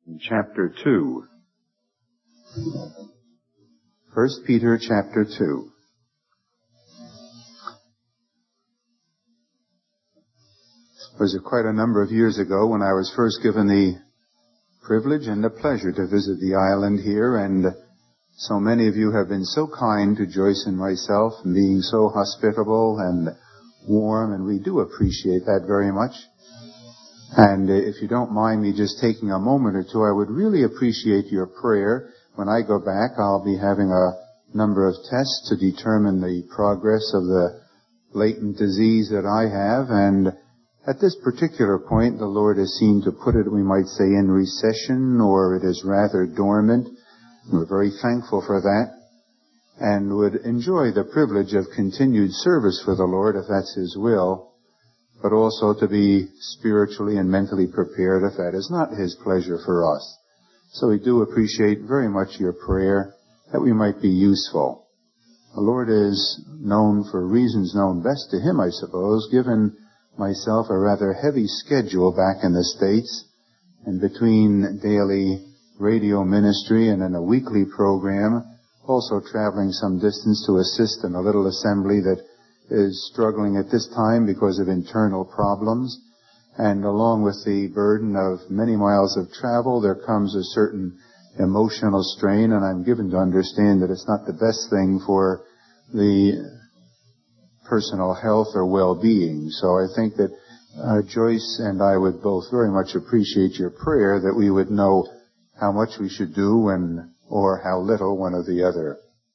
in chapter 2. 1 Peter chapter 2. It was quite a number of years ago when I was first given the privilege and the pleasure to visit the island here, and so many of you have been so kind to Joyce and myself, and being so hospitable and warm, and we do appreciate that very much. And if you don't mind me just taking a moment or two, I would really appreciate your prayer. When I go back, I'll be having a number of tests to determine the progress of the latent disease that I have, and at this particular point, the Lord has seemed to put it, we might say, in recession, or it is rather dormant. We're very thankful for that, and would enjoy the privilege of continued service for the Lord, if that's His will, but also to be spiritually and mentally prepared if that is not His pleasure for us. So we do appreciate very much your prayer that we might be useful. The Lord is known for reasons known best to Him, I suppose, given myself a rather heavy schedule back in the States, and between daily radio ministry and in a weekly program, also traveling some distance to assist in a little assembly that is struggling at this time because of internal problems. And along with the burden of many miles of travel, there comes a certain emotional strain, and I'm given to understand that it's not the best thing for the personal health or well-being. So I think that Joyce and I would both very much appreciate your prayer that we would know how much we should do or how little, one or the other.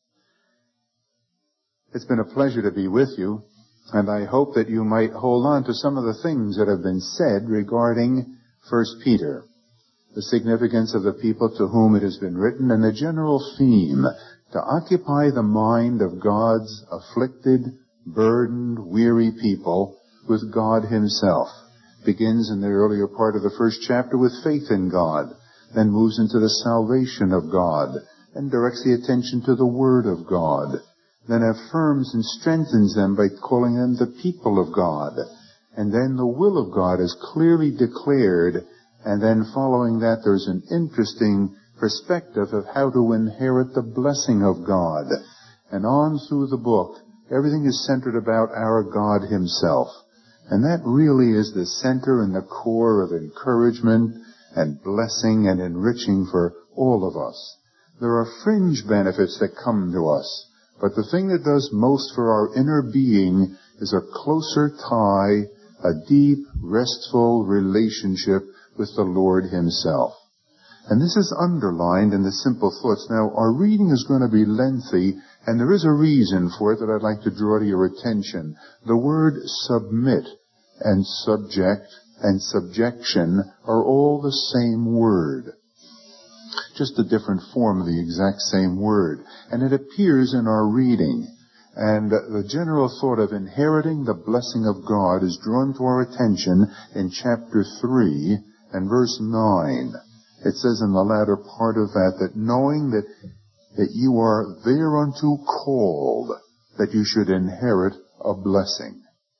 It's been a pleasure to be with you, and I hope that you might hold on to some of the things that have been said regarding 1 Peter, the significance of the people to whom it has been written, and the general theme to occupy the mind of God's afflicted, burdened, weary people with God Himself. Begins in the earlier part of the first chapter with faith in God, then moves into the salvation of God, and directs the attention to the Word of God, then affirms and strengthens them by calling them the people of God, and then the will of God is clearly declared, and then following that there's an interesting perspective of how to inherit the blessing of God. And on through the book, everything is centered about our God Himself. And that really is the center and the core of encouragement and blessing and enriching for all of us. There are fringe benefits that come to us, but the thing that does most for our inner being is a closer tie, a deep, restful relationship with the Lord Himself. And this is underlined in the simple thoughts. Now, our reading is going to be lengthy, and there is a reason for it that I'd like to draw to your attention. The word submit and subject and subjection are all the same word, just a different form of the exact same word. And it appears in our reading. And the general thought of inheriting the blessing of God is drawn to our attention in chapter 3 and verse 9. It says in the latter part of that knowing that you are thereunto called, that you should inherit a blessing.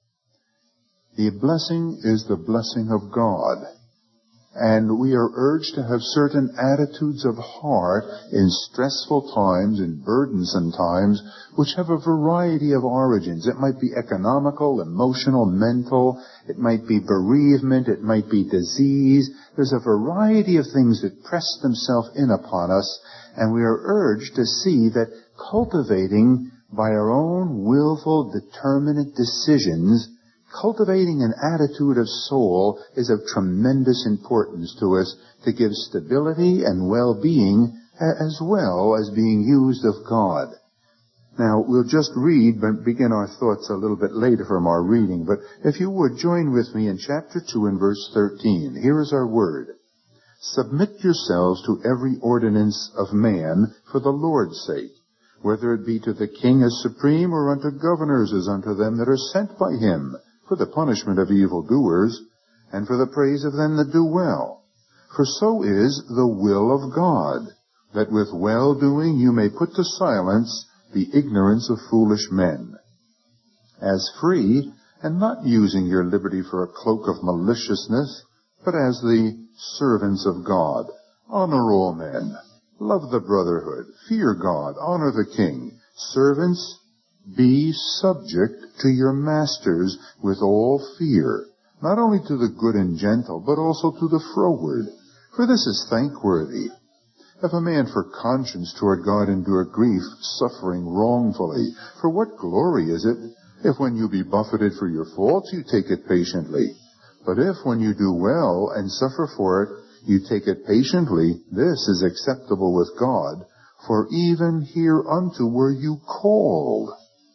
The blessing is the blessing of God. And we are urged to have certain attitudes of heart in stressful times, in burdensome times, which have a variety of origins. It might be economical, emotional, mental. It might be bereavement. It might be disease. There's a variety of things that press themselves in upon us, and we are urged to see that cultivating by our own willful, determinate decisions, cultivating an attitude of soul is of tremendous importance to us to give stability and well-being as well as being used of God. Now, we'll just read, but begin our thoughts a little bit later from our reading. But if you would, join with me in chapter 2 and verse 13. Here is our word. Submit yourselves to every ordinance of man for the Lord's sake, whether it be to the king as supreme or unto governors as unto them that are sent by him, for the punishment of evildoers, and for the praise of them that do well. For so is the will of God, that with well-doing you may put to silence the ignorance of foolish men. As free, and not using your liberty for a cloak of maliciousness, but as the servants of God. honor all men, love the brotherhood, fear God, honor the king. Servants, be subject to your masters with all fear, not only to the good and gentle, but also to the froward. For this is thankworthy. If a man for conscience toward God endure grief, suffering wrongfully, for what glory is it, if when you be buffeted for your faults, you take it patiently? But if when you do well and suffer for it, you take it patiently, this is acceptable with God, for even hereunto were you called.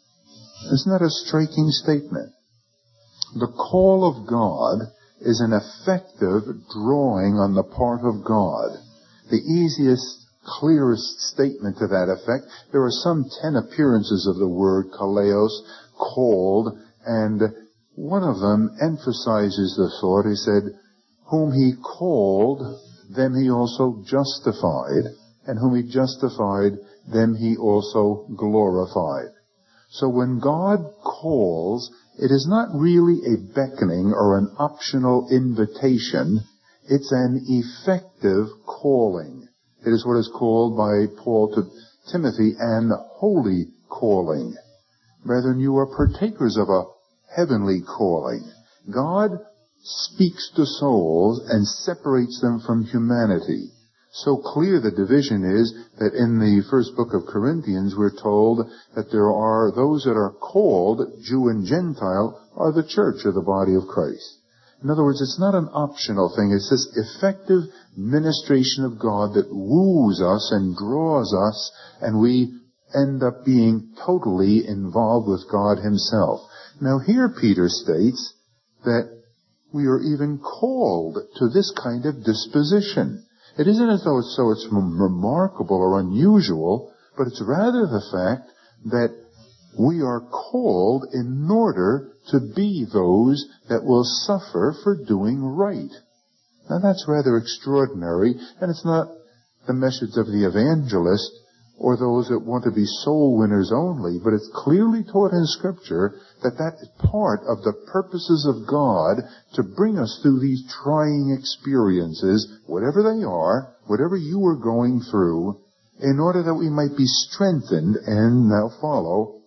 Isn't that a striking statement? The call of God is an effective drawing on the part of God. The easiest, clearest statement to that effect, there are some 10 appearances of the word kaleos, called, and one of them emphasizes the thought. He said, whom he called, them he also justified, and whom he justified, them he also glorified. So when God calls, it is not really a beckoning or an optional invitation. It's an effective calling. It is what is called by Paul to Timothy an holy calling. Brethren, you are partakers of a heavenly calling. God speaks to souls and separates them from humanity. So clear the division is that in the first book of Corinthians we're told that there are those that are called, Jew and Gentile, are the church or the body of Christ. In other words, it's not an optional thing. It's this effective ministration of God that woos us and draws us, and we end up being totally involved with God himself. Now here Peter states that we are even called to this kind of disposition. It isn't as though it's remarkable or unusual, but it's rather the fact that we are called in order to be those that will suffer for doing right. Now that's rather extraordinary, and it's not the message of the evangelist or those that want to be soul winners only, but it's clearly taught in Scripture that that is part of the purposes of God to bring us through these trying experiences, whatever they are, whatever you are going through, in order that we might be strengthened, and now follow,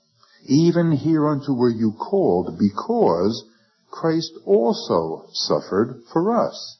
even hereunto were you called, because Christ also suffered for us,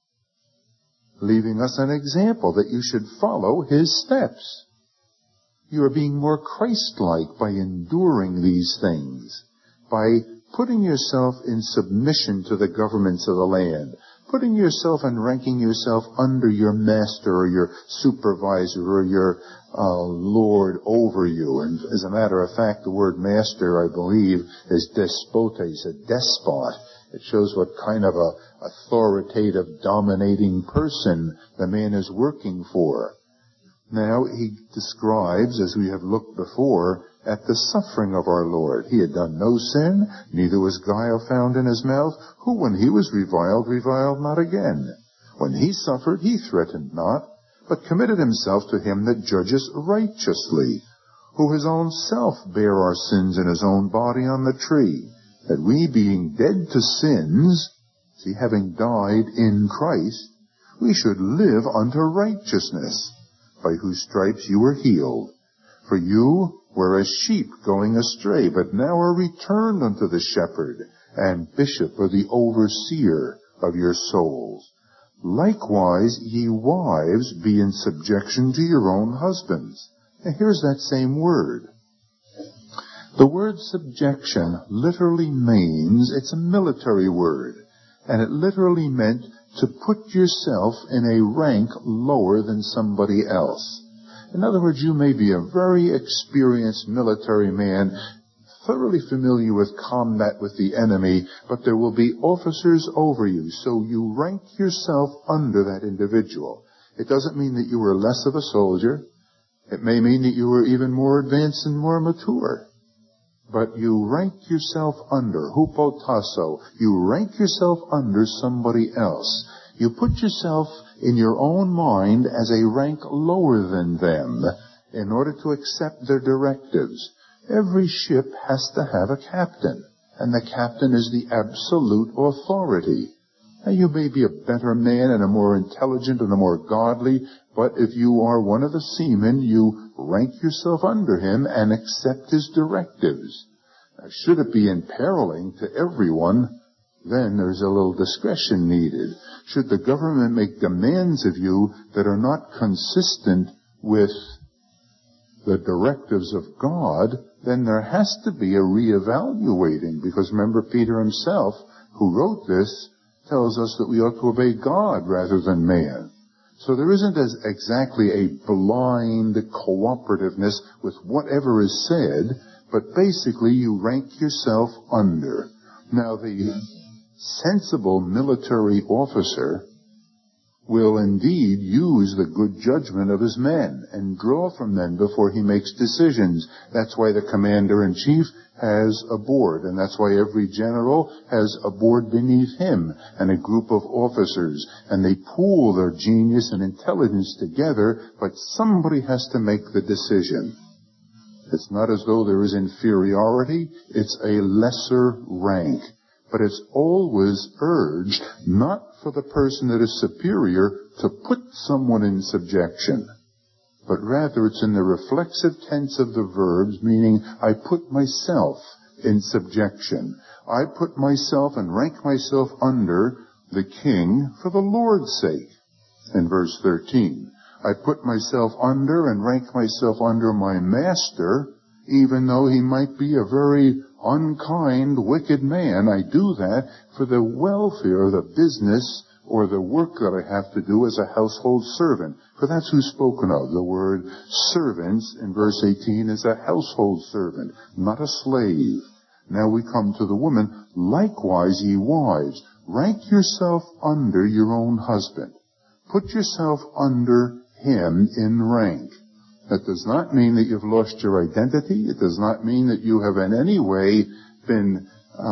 leaving us an example that you should follow his steps. You are being more Christ-like by enduring these things, by putting yourself in submission to the governments of the land, putting yourself and ranking yourself under your master or your supervisor or your lord over you. And as a matter of fact, the word master, I believe, is despotes, a despot. It shows what kind of a authoritative, dominating person the man is working for. Now, he describes, as we have looked before, at the suffering of our Lord. He had done no sin, neither was guile found in his mouth, who when he was reviled, reviled not again. When he suffered, he threatened not, but committed himself to him that judges righteously, who his own self bare our sins in his own body on the tree, that we being dead to sins, see, having died in Christ, we should live unto righteousness, by whose stripes you were healed. For you were as sheep going astray, but now are returned unto the shepherd and bishop or the overseer of your souls. Likewise, ye wives, be in subjection to your own husbands. Now here's that same word. The word subjection literally means, it's a military word, and it literally meant to put yourself in a rank lower than somebody else. In other words, you may be a very experienced military man, thoroughly familiar with combat with the enemy, but there will be officers over you, so you rank yourself under that individual. It doesn't mean that you were less of a soldier. It may mean that you were even more advanced and more mature. But you rank yourself under, hupotasso, you rank yourself under somebody else. You put yourself in your own mind as a rank lower than them in order to accept their directives. Every ship has to have a captain, and the captain is the absolute authority. And you may be a better man and a more intelligent and a more godly, but if you are one of the seamen, you rank yourself under him and accept his directives. Now, should it be imperiling to everyone, then there's a little discretion needed. Should the government make demands of you that are not consistent with the directives of God, then there has to be a reevaluating, because remember, Peter himself, who wrote this, tells us that we ought to obey God rather than man. So there isn't exactly a blind cooperativeness with whatever is said, but basically you rank yourself under. Now, the sensible military officer will indeed use the good judgment of his men and draw from them before he makes decisions. That's why the commander-in-chief has a board, and that's why every general has a board beneath him and a group of officers, and they pool their genius and intelligence together, but somebody has to make the decision. It's not as though there is inferiority, it's a lesser rank. But it's always urged not for the person that is superior to put someone in subjection, but rather it's in the reflexive tense of the verbs, meaning I put myself in subjection. I put myself and rank myself under the king for the Lord's sake. In verse 13, I put myself under and rank myself under my master, even though he might be a very unkind, wicked man. I do that for the welfare of the business or the work that I have to do as a household servant. For that's who's spoken of. The word servants in verse 18 is a household servant, not a slave. Now we come to the woman. Likewise, ye wives, rank yourself under your own husband. Put yourself under him in rank. That does not mean that you've lost your identity. It does not mean that you have in any way been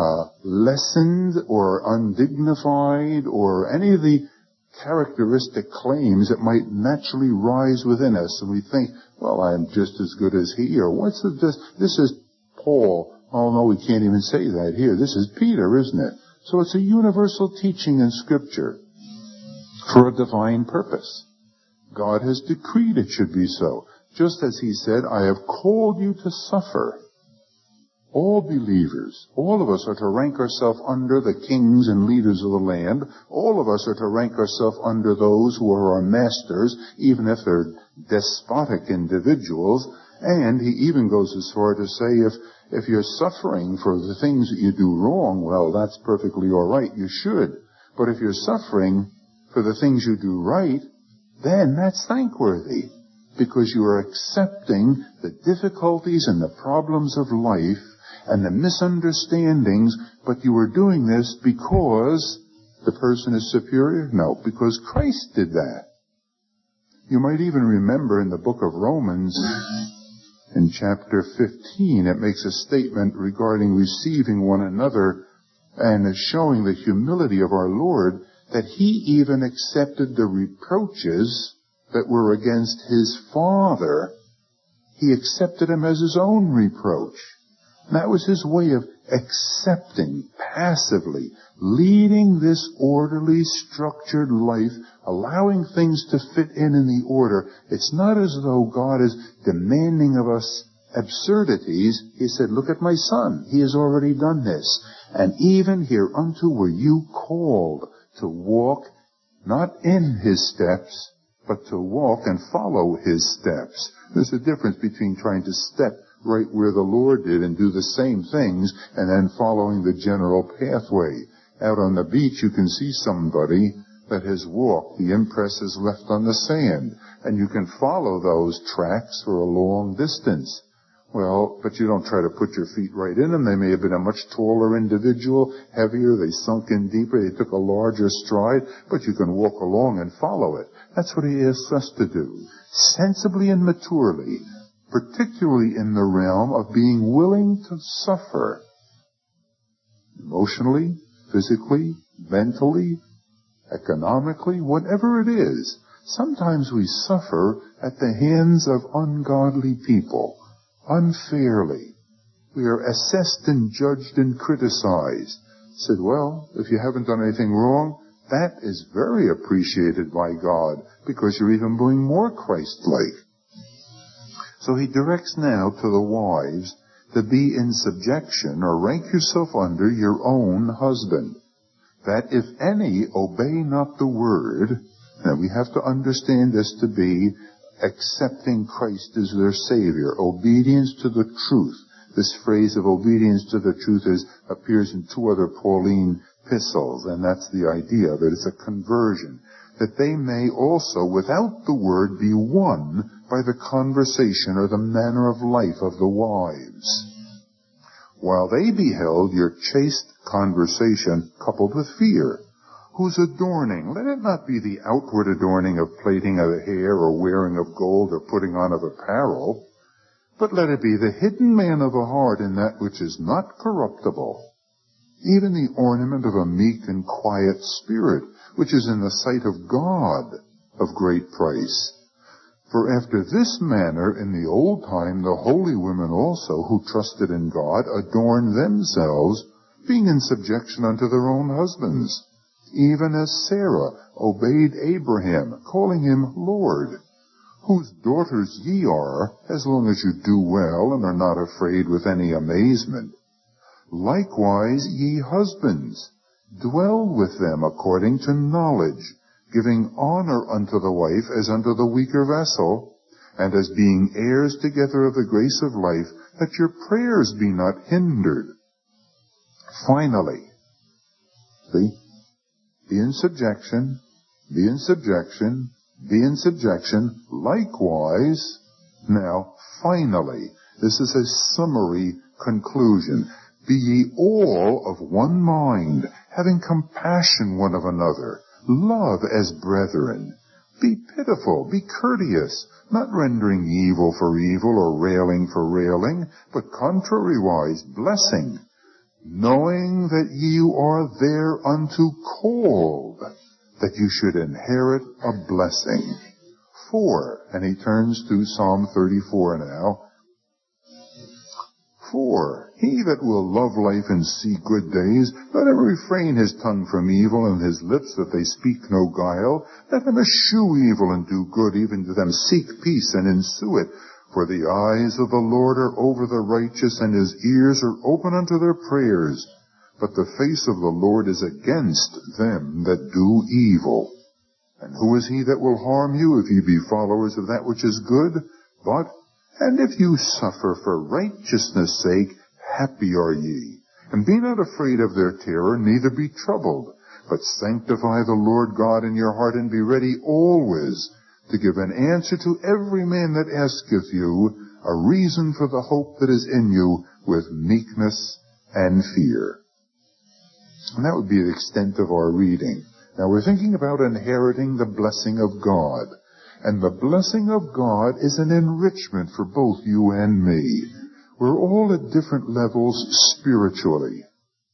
lessened or undignified or any of the characteristic claims that might naturally rise within us. And we think, well, I'm just as good as he, or what's this? This is Paul. Oh, no, we can't even say that here. This is Peter, isn't it? So it's a universal teaching in Scripture for a divine purpose. God has decreed it should be so. Just as he said, I have called you to suffer. All believers, all of us are to rank ourselves under the kings and leaders of the land. All of us are to rank ourselves under those who are our masters, even if they're despotic individuals. And he even goes as far to say, if you're suffering for the things that you do wrong, well, that's perfectly all right. You should. But if you're suffering for the things you do right, then that's thankworthy, because you are accepting the difficulties and the problems of life and the misunderstandings, but you are doing this because the person is superior? No, because Christ did that. You might even remember in the book of Romans, in chapter 15, it makes a statement regarding receiving one another and is showing the humility of our Lord, that he even accepted the reproaches that were against his Father. He accepted them as his own reproach. And that was his way of accepting passively, leading this orderly, structured life, allowing things to fit in the order. It's not as though God is demanding of us absurdities. He said, look at my son. He has already done this. And even hereunto were you called, to walk not in his steps, but to walk and follow his steps. There's a difference between trying to step right where the Lord did and do the same things and then following the general pathway. Out on the beach, you can see somebody that has walked. The impress is left on the sand, and you can follow those tracks for a long distance. Well, but you don't try to put your feet right in them. They may have been a much taller individual, heavier, they sunk in deeper, they took a larger stride, but you can walk along and follow it. That's what he asks us to do, sensibly and maturely, particularly in the realm of being willing to suffer, emotionally, physically, mentally, economically, whatever it is. Sometimes we suffer at the hands of ungodly people. Unfairly. We are assessed and judged and criticized. Said, well, if you haven't done anything wrong, that is very appreciated by God, because you're even being more Christ-like. So he directs now to the wives to be in subjection, or rank yourself under your own husband, that if any obey not the word, and we have to understand this to be accepting Christ as their Savior, obedience to the truth. This phrase of obedience to the truth appears in 2 other Pauline epistles, and that's the idea of it. It's a conversion, that they may also, without the word, be won by the conversation or the manner of life of the wives, while they beheld your chaste conversation coupled with fear, whose adorning, let it not be the outward adorning of plaiting of the hair or wearing of gold or putting on of apparel, but let it be the hidden man of the heart in that which is not corruptible, even the ornament of a meek and quiet spirit, which is in the sight of God of great price. For after this manner in the old time the holy women also, who trusted in God, adorned themselves, being in subjection unto their own husbands, even as Sarah obeyed Abraham, calling him Lord, whose daughters ye are, as long as you do well and are not afraid with any amazement. Likewise ye husbands, dwell with them according to knowledge, giving honor unto the wife as unto the weaker vessel, and as being heirs together of the grace of life, that your prayers be not hindered. Finally, see, be in subjection, be in subjection, be in subjection. Likewise, now, finally, this is a summary conclusion. Be ye all of one mind, having compassion one of another, love as brethren. Be pitiful, be courteous, not rendering evil for evil or railing for railing, but contrariwise blessing, knowing that you are thereunto called, that you should inherit a blessing. For, and he turns to Psalm 34 now, for he that will love life and see good days, let him refrain his tongue from evil and his lips that they speak no guile. Let him eschew evil and do good, even to them seek peace and ensue it. For the eyes of the Lord are over the righteous, and his ears are open unto their prayers. But the face of the Lord is against them that do evil. And who is he that will harm you, if ye be followers of that which is good? But, and if you suffer for righteousness' sake, happy are ye. And be not afraid of their terror, neither be troubled, but sanctify the Lord God in your heart, and be ready always to give an answer to every man that asketh you a reason for the hope that is in you, with meekness and fear. And that would be the extent of our reading. Now we're thinking about inheriting the blessing of God. And the blessing of God is an enrichment for both you and me. We're all at different levels spiritually.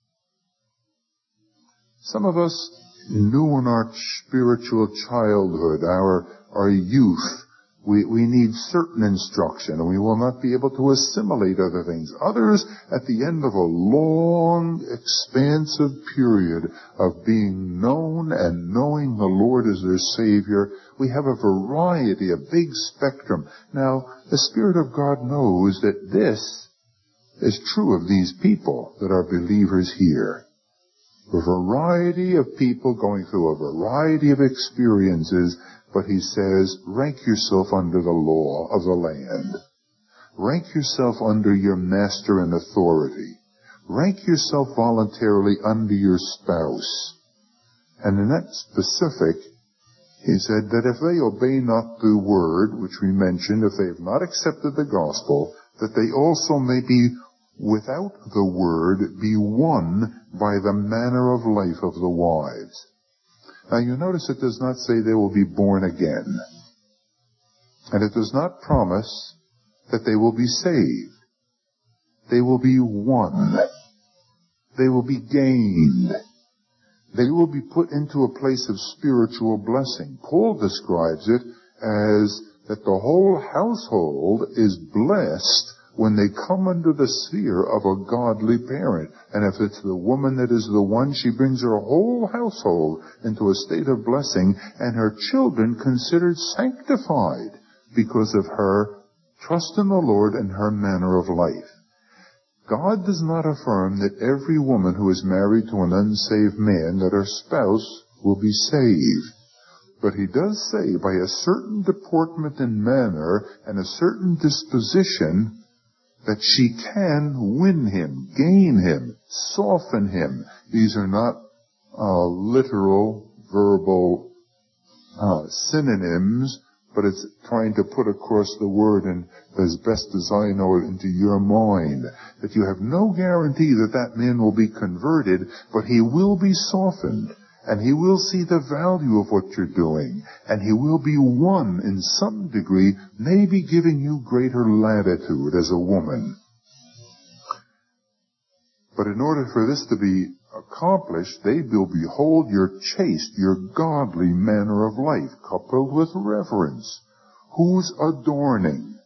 Some of us knew in our spiritual childhood, our youth, we need certain instruction, and we will not be able to assimilate other things. Others, at the end of a long, expansive period of being known and knowing the Lord as their Savior, we have a variety, a big spectrum. Now, the Spirit of God knows that this is true of these people that are believers here. A variety of people going through a variety of experiences, but he says, rank yourself under the law of the land. Rank yourself under your master and authority. Rank yourself voluntarily under your spouse. And in that specific, he said that if they obey not the word, which we mentioned, if they have not accepted the gospel, that they also may be without the word, be won by the manner of life of the wives. Now you notice it does not say they will be born again. And it does not promise that they will be saved. They will be won. They will be gained. They will be put into a place of spiritual blessing. Paul describes it as that the whole household is blessed when they come under the sphere of a godly parent. And if it's the woman that is the one, she brings her whole household into a state of blessing, and her children considered sanctified because of her trust in the Lord and her manner of life. God does not affirm that every woman who is married to an unsaved man, that her spouse will be saved. But he does say by a certain deportment and manner and a certain disposition that she can win him, gain him, soften him. These are not literal, verbal synonyms, but it's trying to put across the word, and as best as I know it, into your mind, that you have no guarantee that that man will be converted, but he will be softened, and he will see the value of what you're doing, and he will be won in some degree, maybe giving you greater latitude as a woman. But in order for this to be accomplished, they will behold your chaste, your godly manner of life, coupled with reverence. Whose adorning?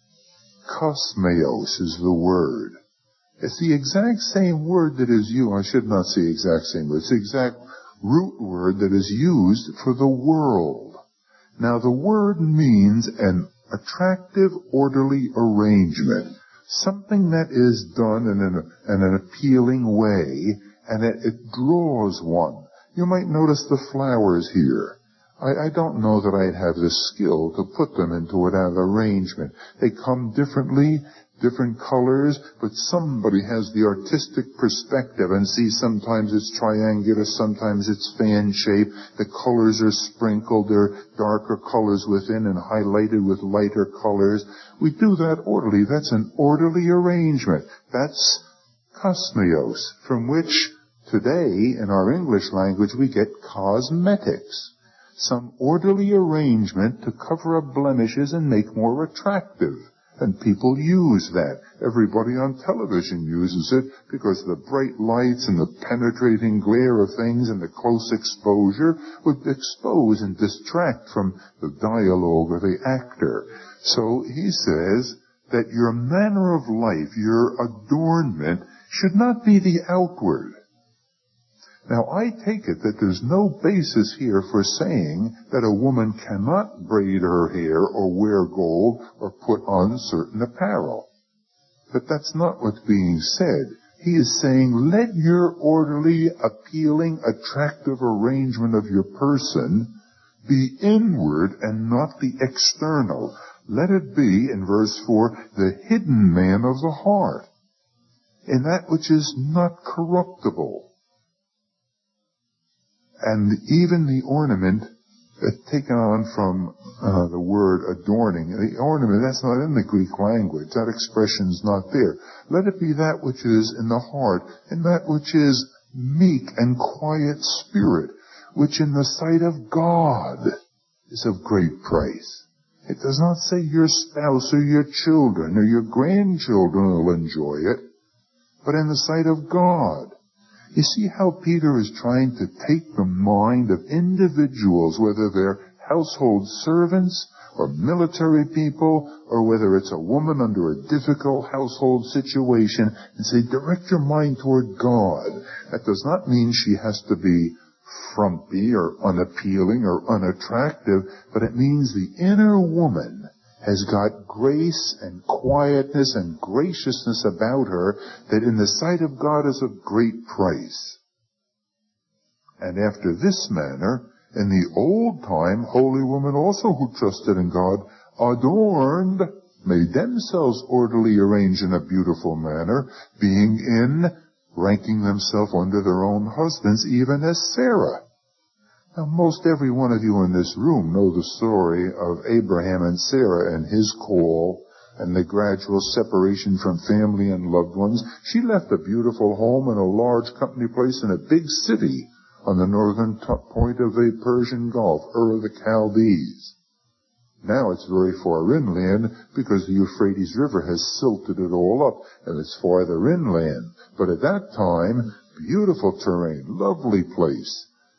Kosmeos is the word. It's the exact same word that is used, I should not say exact same word, it's the exact root word that is used for the world. Now the word means an attractive, orderly arrangement. Something that is done in an appealing way, and it draws one. You might notice the flowers here. I don't know that I'd have the skill to put them into an arrangement. They come differently, different colors, but somebody has the artistic perspective and sees sometimes it's triangular, sometimes it's fan shaped. The colors are sprinkled, they're darker colors within and highlighted with lighter colors. We do that orderly. That's an orderly arrangement. That's kosmeos, from which today in our English language we get cosmetics. Some orderly arrangement to cover up blemishes and make more attractive. And people use that. Everybody on television uses it because the bright lights and the penetrating glare of things and the close exposure would expose and distract from the dialogue or the actor. So he says that your manner of life, your adornment, should not be the outward. Now, I take it that there's no basis here for saying that a woman cannot braid her hair or wear gold or put on certain apparel. But that's not what's being said. He is saying, let your orderly, appealing, attractive arrangement of your person be inward and not the external. Let it be, in verse 4, the hidden man of the heart, in that which is not corruptible. And even the ornament taken on from the word adorning. The ornament, that's not in the Greek language. That expression's not there. Let it be that which is in the heart, and that which is meek and quiet spirit, which in the sight of God is of great price. It does not say your spouse or your children or your grandchildren will enjoy it, but in the sight of God. You see how Peter is trying to take the mind of individuals, whether they're household servants or military people, or whether it's a woman under a difficult household situation, and say, direct your mind toward God. That does not mean she has to be frumpy or unappealing or unattractive, but it means the inner woman has got grace and quietness and graciousness about her that in the sight of God is of great price. And after this manner, in the old time, holy women also who trusted in God, adorned, made themselves orderly arranged in a beautiful manner, being in, ranking themselves under their own husbands, even as Sarah. Now, most every one of you in this room know the story of Abraham and Sarah and his call and the gradual separation from family and loved ones. She left a beautiful home in a large company place in a big city on the northern point of the Persian Gulf, Ur of the Chaldees. Now it's very far inland because the Euphrates River has silted it all up and it's farther inland. But at that time, beautiful terrain, lovely place.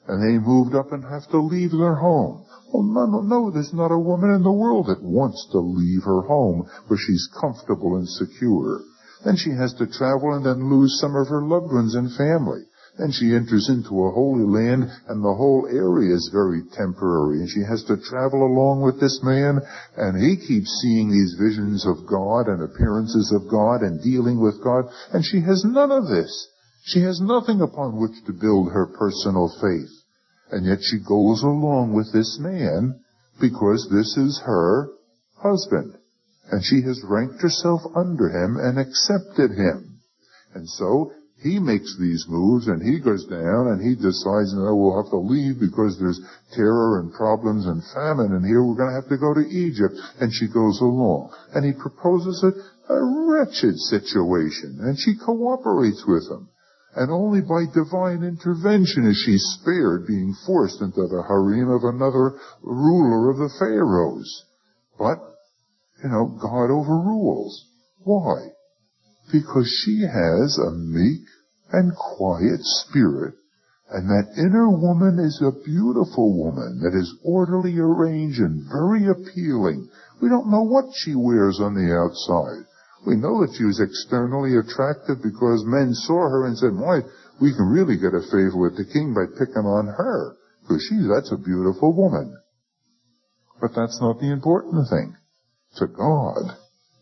And they moved up and have to leave their home. Well, no, there's not a woman in the world that wants to leave her home where she's comfortable and secure. Then she has to travel and then lose some of her loved ones and family. Then she enters into a holy land, and the whole area is very temporary, and she has to travel along with this man, and he keeps seeing these visions of God and appearances of God and dealing with God, and she has none of this. She has nothing upon which to build her personal faith. And yet she goes along with this man because this is her husband. And she has ranked herself under him and accepted him. And so he makes these moves, and he goes down, and he decides, no, we'll have to leave because there's terror and problems and famine, and here we're going to have to go to Egypt. And she goes along. And he proposes a wretched situation, and she cooperates with him. And only by divine intervention is she spared being forced into the harem of another ruler of the pharaohs. But, God overrules. Why? Because she has a meek and quiet spirit, and that inner woman is a beautiful woman that is orderly arranged and very appealing. We don't know what she wears on the outside. We know that she was externally attractive because men saw her and said, why, we can really get a favor with the king by picking on her, because that's a beautiful woman. But that's not the important thing to God.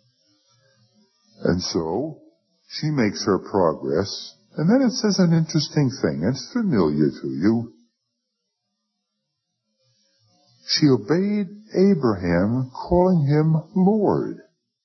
And so she makes her progress, and then it says an interesting thing. It's familiar to you. She obeyed Abraham, calling him Lord.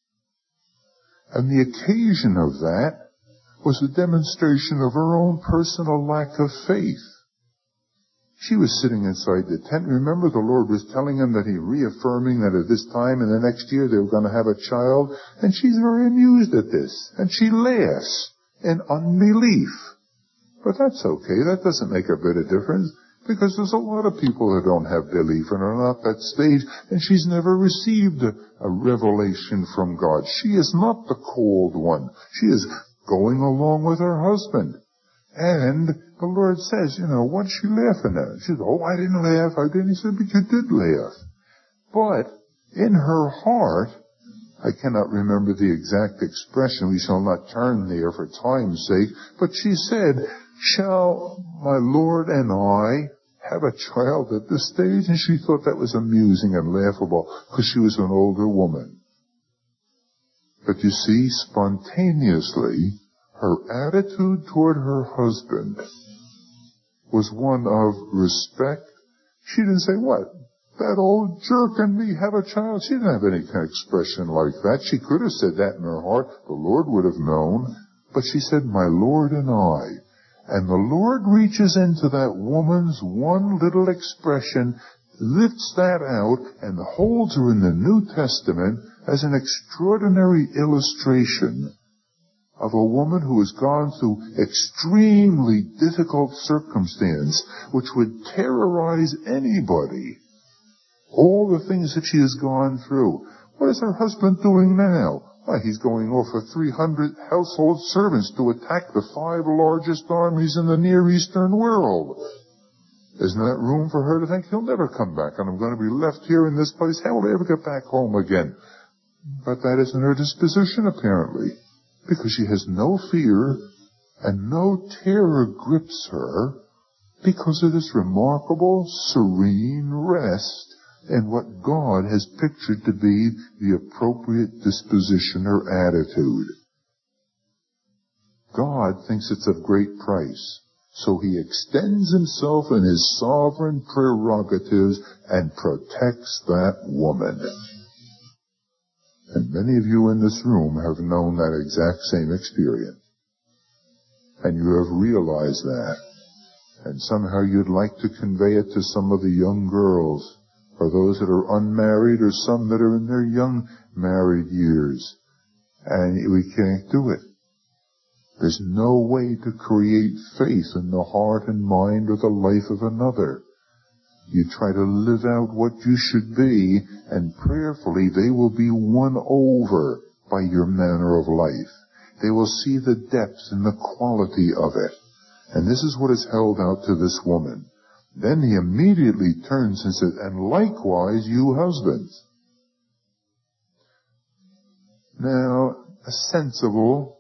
And the occasion of that was a demonstration of her own personal lack of faith. She was sitting inside the tent. Remember, the Lord was telling him that reaffirming that at this time in the next year they were going to have a child. And she's very amused at this. And she laughs in unbelief. But that's okay. That doesn't make a bit of difference. Because there's a lot of people who don't have belief and are not at that stage, and she's never received a revelation from God. She is not the called one. She is going along with her husband. And the Lord says, what's she laughing at? She says, I didn't laugh. I didn't. He said, but you did laugh. But in her heart, I cannot remember the exact expression. We shall not turn there for time's sake. But she said, shall my Lord and I have a child at this stage? And she thought that was amusing and laughable because she was an older woman. But you see, spontaneously, her attitude toward her husband was one of respect. She didn't say, what? That old jerk and me have a child? She didn't have any kind of expression like that. She could have said that in her heart. The Lord would have known. But she said, my Lord and I. And the Lord reaches into that woman's one little expression, lifts that out, and holds her in the New Testament as an extraordinary illustration of a woman who has gone through extremely difficult circumstance, which would terrorize anybody. All the things that she has gone through. What is her husband doing now? Why, he's going off with 300 household servants to attack the 5 largest armies in the Near Eastern world. Isn't that room for her to think, he'll never come back, and I'm going to be left here in this place? How will I ever get back home again? But that isn't her disposition, apparently, because she has no fear, and no terror grips her, because of this remarkable, serene rest and what God has pictured to be the appropriate disposition or attitude. God thinks it's of great price, so he extends himself in his sovereign prerogatives and protects that woman. And many of you in this room have known that exact same experience. And you have realized that. And somehow you'd like to convey it to some of the young girls, or those that are unmarried, or some that are in their young married years. And we can't do it. There's no way to create faith in the heart and mind or the life of another. You try to live out what you should be, and prayerfully they will be won over by your manner of life. They will see the depth and the quality of it. And this is what is held out to this woman. Then he immediately turns and says, and likewise you husbands. Now, a sensible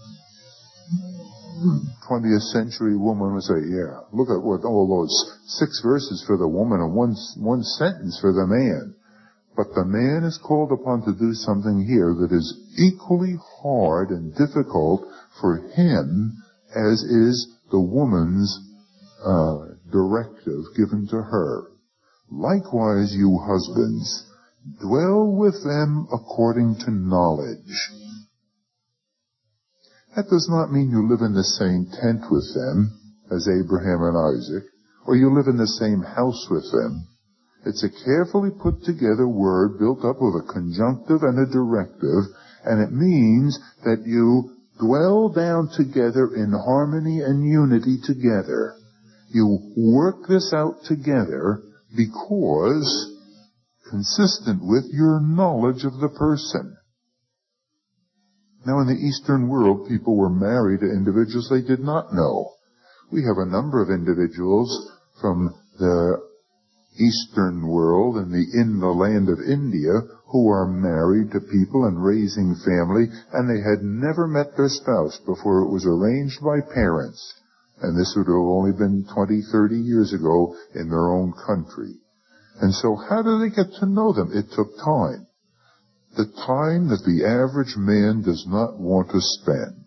20th century woman would say, yeah, look at what all those 6 verses for the woman and one sentence for the man. But the man is called upon to do something here that is equally hard and difficult for him as is the woman's directive given to her. Likewise, you husbands, dwell with them according to knowledge. That does not mean you live in the same tent with them as Abraham and Isaac, or you live in the same house with them. It's a carefully put together word built up with a conjunctive and a directive, and it means that you dwell down together in harmony and unity together. You work this out together because consistent with your knowledge of the person. Now, in the Eastern world, people were married to individuals they did not know. We have a number of individuals from the Eastern world and in the land of India who are married to people and raising family, and they had never met their spouse before it was arranged by parents. And this would have only been 20, 30 years ago in their own country. And so how do they get to know them? It took time. The time that the average man does not want to spend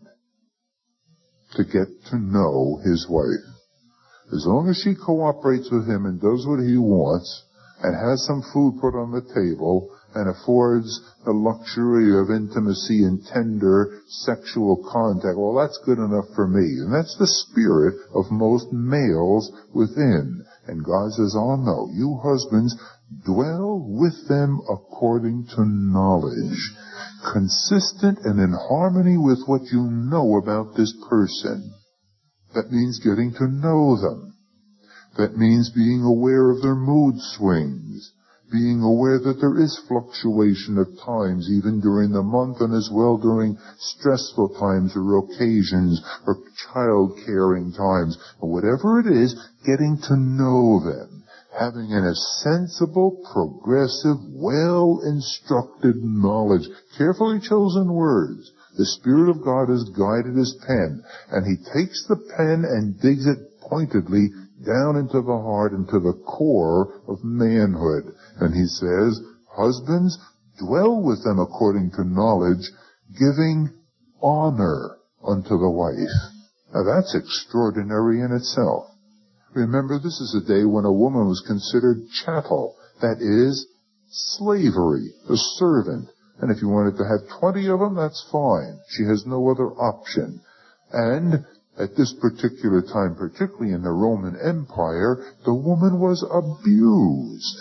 to get to know his wife. As long as she cooperates with him and does what he wants and has some food put on the table and affords the luxury of intimacy and tender sexual contact, well, that's good enough for me. And that's the spirit of most males within. And God says, oh no, you husbands, dwell with them according to knowledge, consistent and in harmony with what you know about this person. That means getting to know them. That means being aware of their mood swings, being aware that there is fluctuation at times, even during the month and as well during stressful times or occasions or child-caring times, or whatever it is, getting to know them, having a sensible, progressive, well-instructed knowledge, carefully chosen words. The Spirit of God has guided his pen, and he takes the pen and digs it pointedly down into the heart, into the core of manhood. And he says, husbands, dwell with them according to knowledge, giving honor unto the wife. Now that's extraordinary in itself. Remember, this is a day when a woman was considered chattel, that is, slavery, a servant. And if you wanted to have 20 of them, that's fine. She has no other option. And at this particular time, particularly in the Roman Empire, the woman was abused.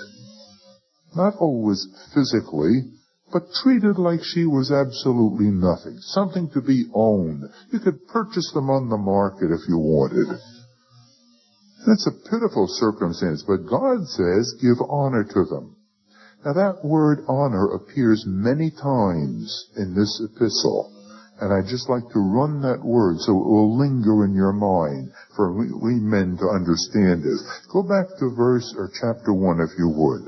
Not always physically, but treated like she was absolutely nothing. Something to be owned. You could purchase them on the market if you wanted. That's a pitiful circumstance, but God says, give honor to them. Now that word honor appears many times in this epistle, and I'd just like to run that word so it will linger in your mind for we men to understand this. Go back to chapter 1 if you would.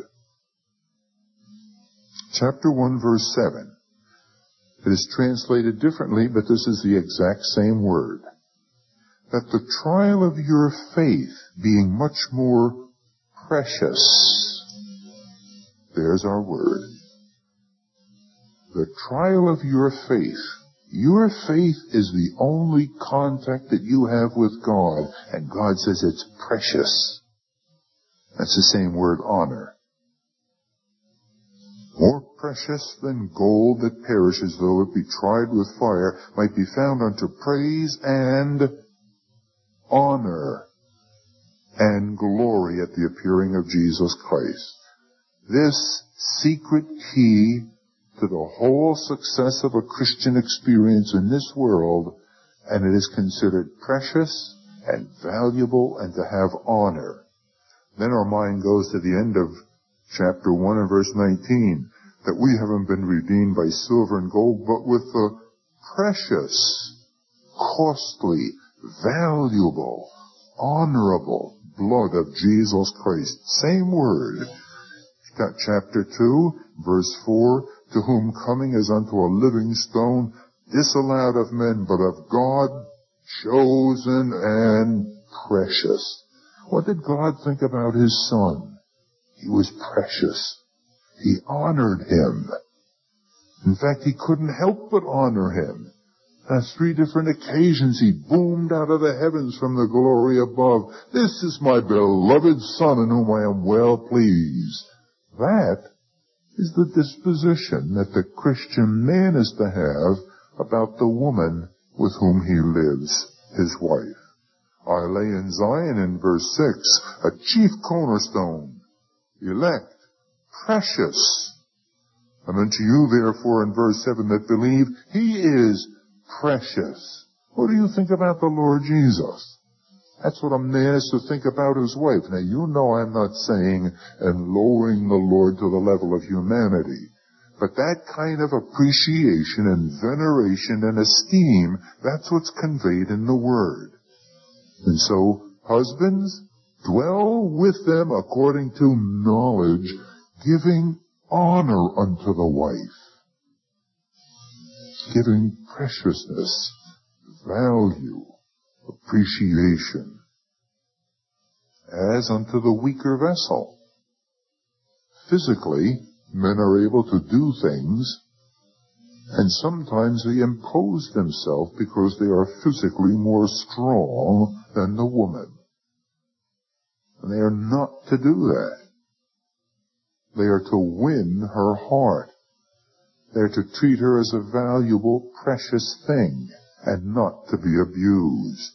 Chapter 1 verse 7. It is translated differently, but this is the exact same word. That the trial of your faith being much more precious. There's our word. The trial of your faith. Your faith is the only contact that you have with God, and God says it's precious. That's the same word, honor. More precious than gold that perishes, though it be tried with fire, might be found unto praise and honor and glory at the appearing of Jesus Christ. This secret key to the whole success of a Christian experience in this world, and it is considered precious and valuable and to have honor. Then our mind goes to the end of chapter 1 and verse 19, that we haven't been redeemed by silver and gold, but with the precious, costly, valuable, honorable, blood of Jesus Christ. Same word. Chapter 2, verse 4, to whom coming is unto a living stone, disallowed of men, but of God, chosen and precious. What did God think about his Son? He was precious. He honored him. In fact, he couldn't help but honor him. On 3 different occasions he boomed out of the heavens from the glory above, "This is my beloved Son in whom I am well pleased." That is the disposition that the Christian man is to have about the woman with whom he lives, his wife. I lay in Zion, in verse 6, a chief cornerstone, elect, precious. And unto you, therefore, in verse 7, that believe, he is precious. What do you think about the Lord Jesus? That's what a man is to think about his wife. Now, you know I'm not saying and lowering the Lord to the level of humanity. But that kind of appreciation and veneration and esteem, that's what's conveyed in the Word. And so, husbands, dwell with them according to knowledge, giving honor unto the wife, giving preciousness, value, appreciation, as unto the weaker vessel. Physically, men are able to do things, and sometimes they impose themselves because they are physically more strong than the woman. And they are not to do that. They are to win her heart. They are to treat her as a valuable, precious thing, and not to be abused.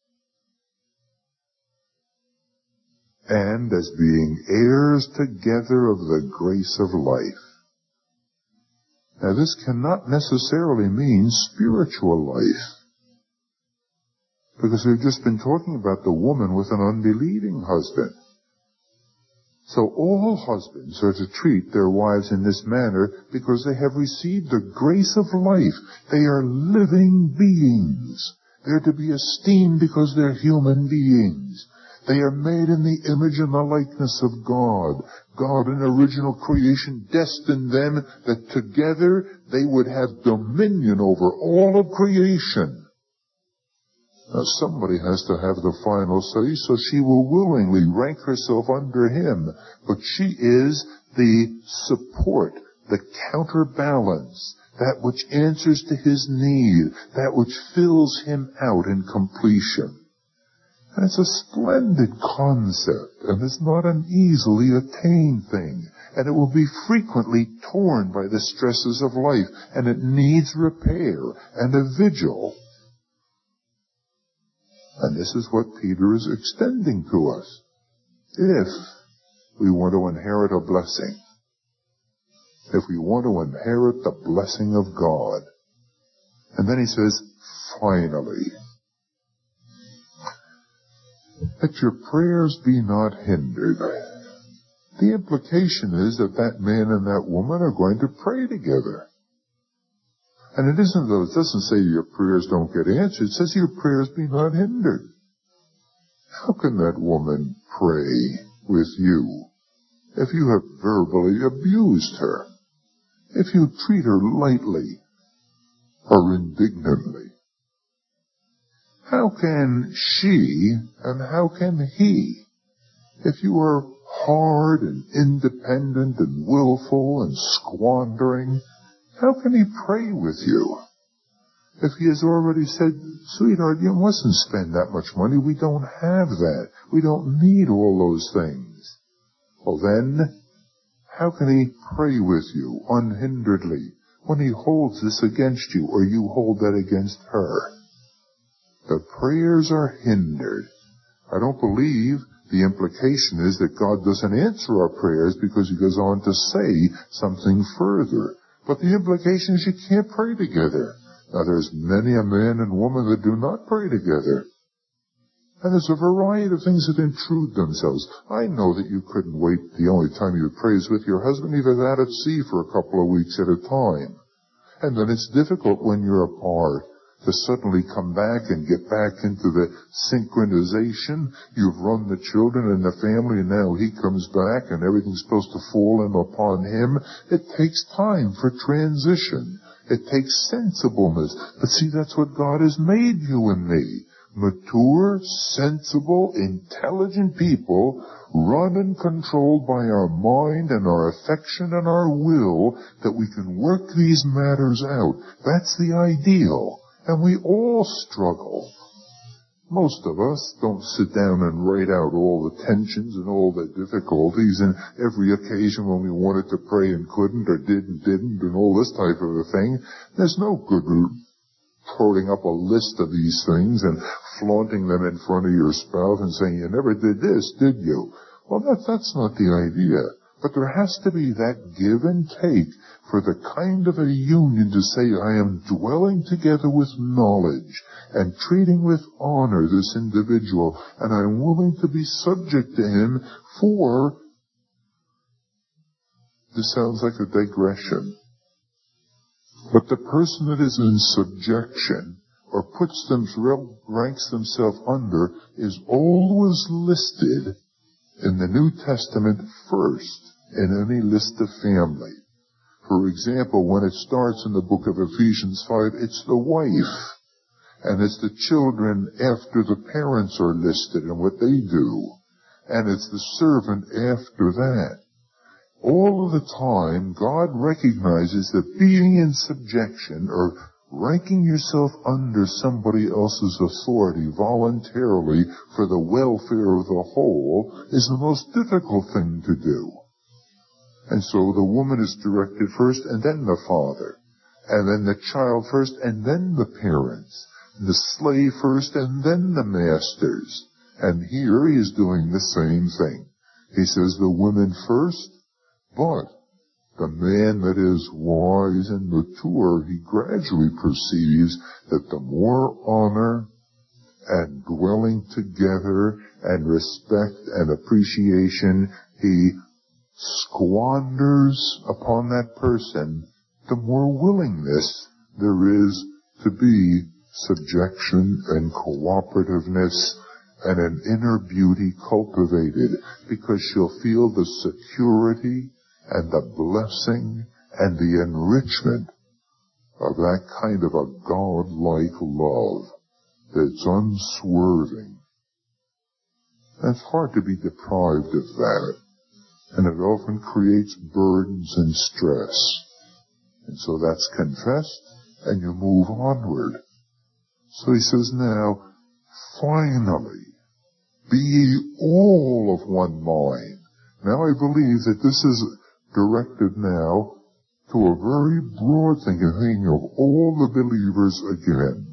And as being heirs together of the grace of life. Now, this cannot necessarily mean spiritual life, because we've just been talking about the woman with an unbelieving husband. So all husbands are to treat their wives in this manner because they have received the grace of life. They are living beings. They're to be esteemed because they're human beings. They are made in the image and the likeness of God. God in original creation destined them that together they would have dominion over all of creation. Now somebody has to have the final say, so she will willingly rank herself under him. But she is the support, the counterbalance, that which answers to his need, that which fills him out in completion. And it's a splendid concept, and it's not an easily attained thing. And it will be frequently torn by the stresses of life, and it needs repair and a vigil. And this is what Peter is extending to us. If we want to inherit a blessing, if we want to inherit the blessing of God. And then he says, finally, that your prayers be not hindered. The implication is that that man and that woman are going to pray together. And it isn't though, it doesn't say your prayers don't get answered, it says your prayers be not hindered. How can that woman pray with you if you have verbally abused her? If you treat her lightly or indignantly? How can she and how can he, if you are hard and independent and willful and squandering, how can he pray with you? If he has already said, sweetheart, you mustn't spend that much money. We don't have that. We don't need all those things. Well then, how can he pray with you unhinderedly when he holds this against you or you hold that against her? The prayers are hindered. I don't believe the implication is that God doesn't answer our prayers because he goes on to say something further. But the implication is you can't pray together. Now there's many a man and woman that do not pray together. And there's a variety of things that intrude themselves. I know that you couldn't wait the only time you pray is with your husband, even out at sea for a couple of weeks at a time. And then it's difficult when you're apart to suddenly come back and get back into the synchronization. You've run the children and the family, and now he comes back and everything's supposed to fall in upon him. It takes time for transition. It takes sensibleness. But see, that's what God has made you and me. Mature, sensible, intelligent people, run and controlled by our mind and our affection and our will, that we can work these matters out. That's the ideal. And we all struggle. Most of us don't sit down and write out all the tensions and all the difficulties and every occasion when we wanted to pray and couldn't or did and didn't and all this type of a thing. There's no good holding up a list of these things and flaunting them in front of your spouse and saying, you never did this, did you? Well, that's not the idea. But there has to be that give and take for the kind of a union to say, I am dwelling together with knowledge and treating with honor this individual, and I'm willing to be subject to him for, this sounds like a digression, but the person that is in subjection or ranks themselves under is always listed in the New Testament first in any list of family. For example, when it starts in the book of Ephesians 5, it's the wife, and it's the children after the parents are listed and what they do, and it's the servant after that. All of the time, God recognizes that being in subjection or ranking yourself under somebody else's authority voluntarily for the welfare of the whole is the most difficult thing to do. And so the woman is directed first, and then the father, and then the child first, and then the parents, the slave first, and then the masters. And here he is doing the same thing. He says the women first, but the man that is wise and mature, he gradually perceives that the more honor and dwelling together and respect and appreciation he squanders upon that person, the more willingness there is to be subjection and cooperativeness and an inner beauty cultivated, because she'll feel the security and the blessing and the enrichment of that kind of a God-like love that's unswerving. And it's hard to be deprived of that, and it often creates burdens and stress. And so that's confessed, and you move onward. So he says now, finally, be ye all of one mind. Now I believe that this is directed now to a very broad thinking of all the believers again.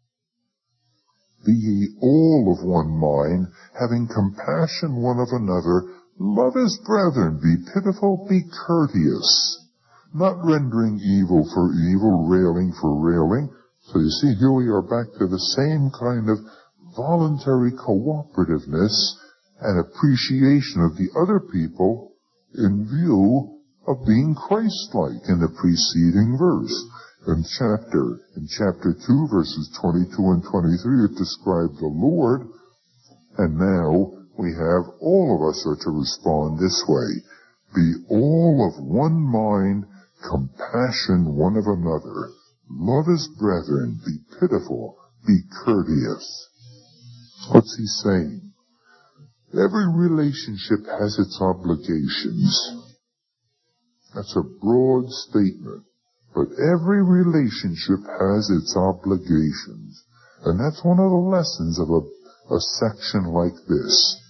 Be ye all of one mind, having compassion one of another, love as brethren, be pitiful, be courteous, not rendering evil for evil, railing for railing. So you see, here we are back to the same kind of voluntary cooperativeness and appreciation of the other people in view of being Christ-like in the preceding verse. In chapter 2, verses 22 and 23, it described the Lord, and now we have all of us are to respond this way. Be all of one mind, compassion one of another, love as brethren, be pitiful, be courteous. What's he saying? Every relationship has its obligations. That's a broad statement. But every relationship has its obligations. And that's one of the lessons of a section like this.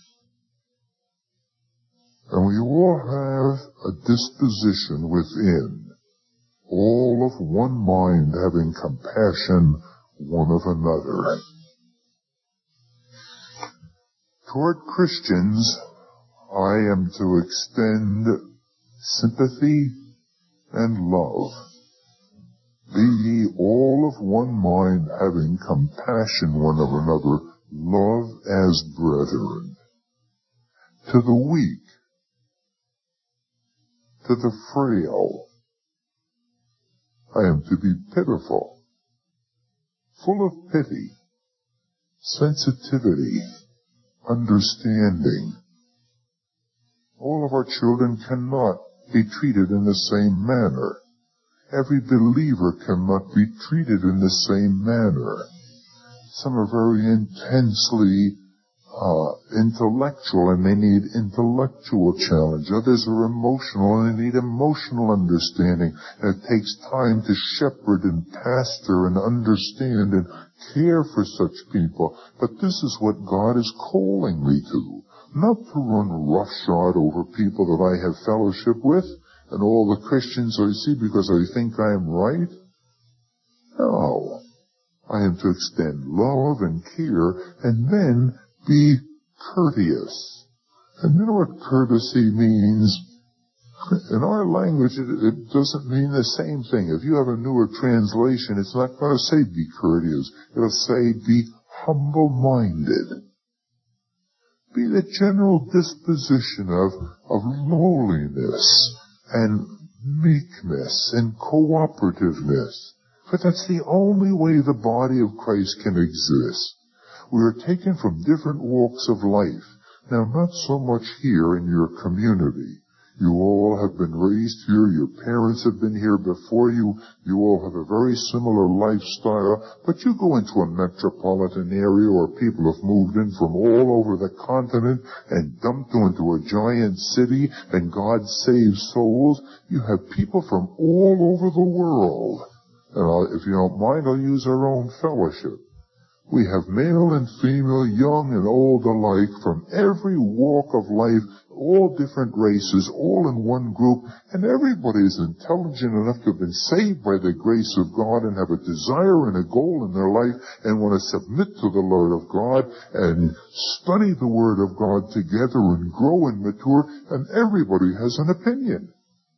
And we all have a disposition within, all of one mind, having compassion one of another. Toward Christians, I am to extend sympathy and love. Be ye all of one mind, having compassion one of another, love as brethren. To the weak, to the frail, I am to be pitiful. full of pity, sensitivity, understanding. All of our children cannot be treated in the same manner. Every believer cannot be treated in the same manner. Some are very intensely intellectual, and they need intellectual challenge. Others are emotional, and they need emotional understanding. And it takes time to shepherd and pastor and understand and care for such people. But this is what God is calling me to. Not to run roughshod over people that I have fellowship with and all the Christians I see because I think I am right. No. I am to extend love and care and then be courteous. And you know what courtesy means? In our language, it doesn't mean the same thing. If you have a newer translation, it's not going to say be courteous. It'll say be humble-minded. Be the general disposition of lowliness and meekness and cooperativeness. But that's the only way the body of Christ can exist. We are taken from different walks of life. Now, not so much here in your community. You all have been raised here. Your parents have been here before you. You all have a very similar lifestyle. But you go into a metropolitan area where people have moved in from all over the continent and dumped you into a giant city, and God saves souls. You have people from all over the world. And if you don't mind, I'll use our own fellowship. We have male and female, young and old alike, from every walk of life, all different races, all in one group, and everybody is intelligent enough to have been saved by the grace of God and have a desire and a goal in their life and want to submit to the Lord of God and study the Word of God together and grow and mature, and everybody has an opinion.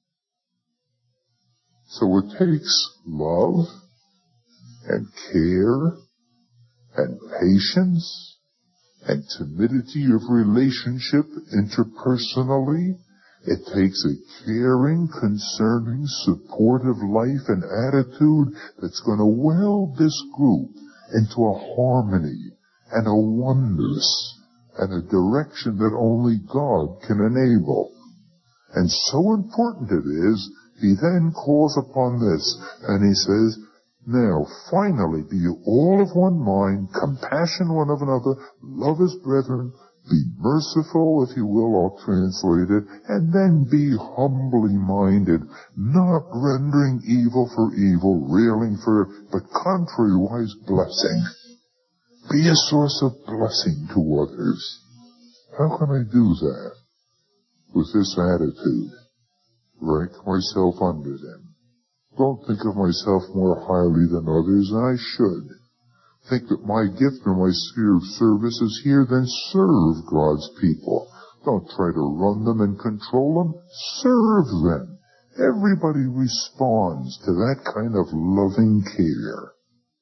So it takes love and care and patience and timidity of relationship interpersonally. It takes a caring, concerning, supportive life and attitude that's going to weld this group into a harmony and a oneness and a direction that only God can enable. And so important it is, he then calls upon this, and he says, now, finally, be you all of one mind, compassion one of another, love as brethren, be merciful, if you will, I'll translate it, and then be humbly minded, not rendering evil for evil, railing for, but contrariwise blessing. Be a source of blessing to others. How can I do that? With this attitude. Rank myself under them. Don't think of myself more highly than others than I should. Think that my gift or my sphere of service is here, then serve God's people. Don't try to run them and control them. Serve them. Everybody responds to that kind of loving care.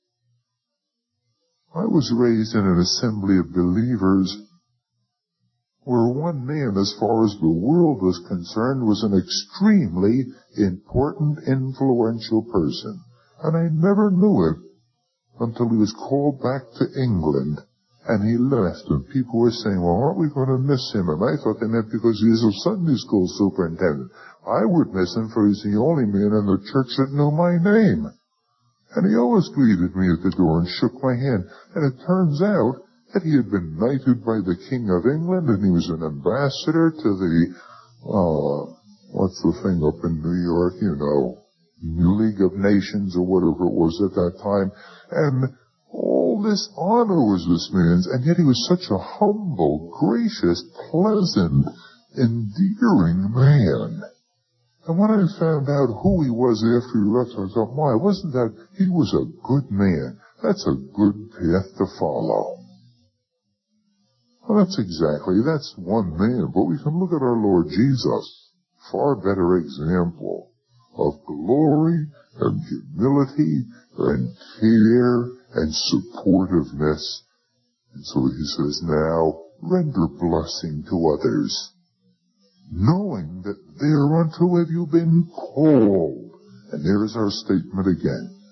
I was raised in an assembly of believers where one man, as far as the world was concerned, was an extremely important, influential person. And I never knew it until he was called back to England, and he left, and people were saying, well, aren't we going to miss him? And I thought they meant because he was a Sunday school superintendent. I would miss him, for he's the only man in the church that knew my name. And he always greeted me at the door and shook my hand. And it turns out that he had been knighted by the King of England, and he was an ambassador to the, what's the thing up in New York, you know, League of Nations or whatever it was at that time. And all this honor was this man's, and yet he was such a humble, gracious, pleasant, endearing man. And when I found out who he was after he left, I thought, my, wasn't that, he was a good man. That's a good path to follow. Well, that's one man, but we can look at our Lord Jesus, far better example of glory and humility and care and supportiveness. And so he says, now, render blessing to others, knowing that thereunto have you been called. And there is our statement again.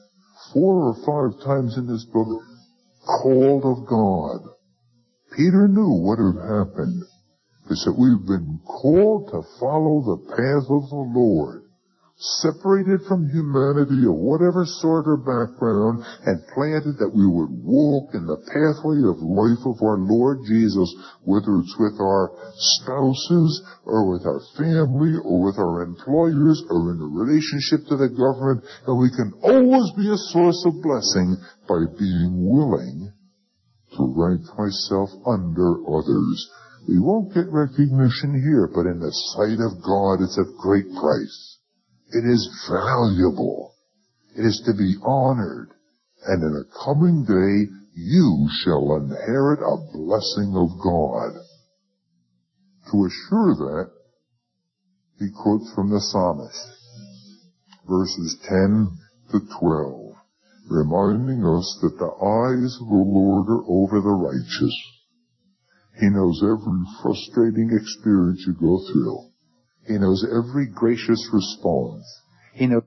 4 or 5 times in this book, called of God. Peter knew what had happened. He said, we've been called to follow the path of the Lord, separated from humanity of whatever sort or background, and planted that we would walk in the pathway of life of our Lord Jesus, whether it's with our spouses, or with our family, or with our employers, or in a relationship to the government, and we can always be a source of blessing by being willing to rank myself under others. We won't get recognition here, but in the sight of God, it's of great price. It is valuable. It is to be honored. And in a coming day, you shall inherit a blessing of God. To assure that, he quotes from the psalmist, verses 10 to 12, reminding us that the eyes of the Lord are over the righteous. He knows every frustrating experience you go through. He knows every gracious response. He knows